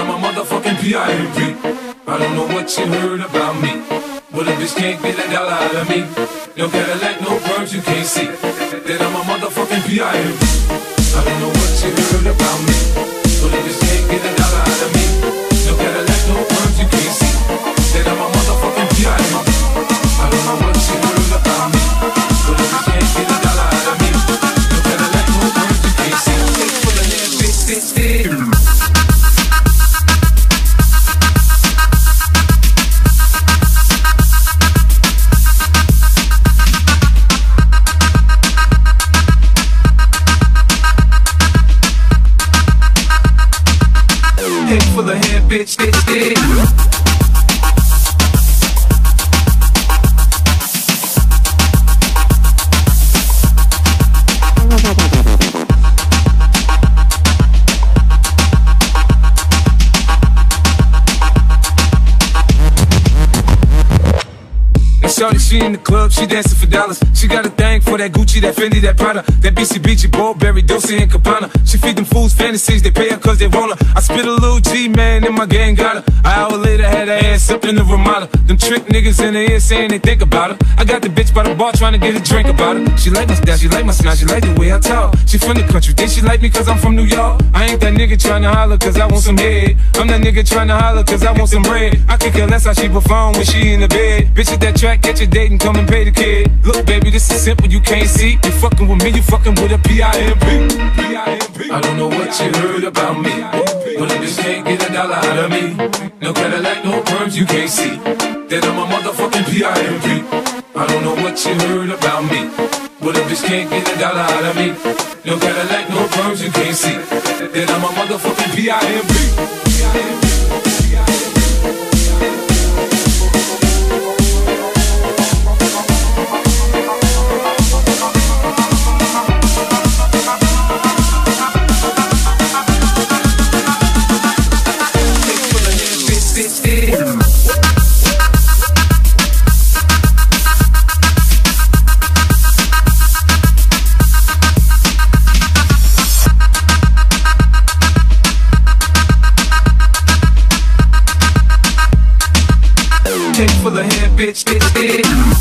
I'm a motherfucking P.I.M.P. I don't know what you heard about me, but a bitch can't get a dollar out of me. No Cadillac, no perms, you can't see that I'm a motherfucking P.I.M.P. I don't know what you heard about me, but a bitch can't get a dollar out of me. No Cadillac, no perms, you can't see that I'm a motherfucking P.I.M.P. I don't know what you heard about me, but a bitch can't get a dollar out of me. No Cadillac, no perms, you can't see. Take for the hand, bitch. Head full of hair, bitch, Shorty, she in the club, she dancing for dollars. She got a thing for that Gucci, that Fendi, that Prada, that BCBG, Burberry, Dolce and Gabbana. She feed them fools fantasies, they pay her cause they want her. I spit a little G, man, and my gang got her. An hour later, had her ass up in the Ramada. Them trick niggas in the ear saying they think about her. I got the bitch by the bar trying to get a drink about her. She like my style, she like my smile, she like the way I talk. She from the country, think she like me cause I'm from New York. I ain't that nigga trying to holler cause I want some head. I'm that nigga trying to holler cause I want some bread. I could care less how she perform when she in the bed. Bitch at that track, get your date and come and pay the kid. Look baby, this is simple, you can't see. You fucking with me, you fucking with a P.I.M.P. I don't know what you heard about me, but a bitch can't get a dollar out of me. No Cadillac, no perms, you can't see that I'm a motherfucking P.I.M.P. I don't know what you heard about me, but a bitch can't get a dollar out of me. No Cadillac, no perms, you can't see that I'm a motherfucking P.I.M.P. Head full of hair, bitch.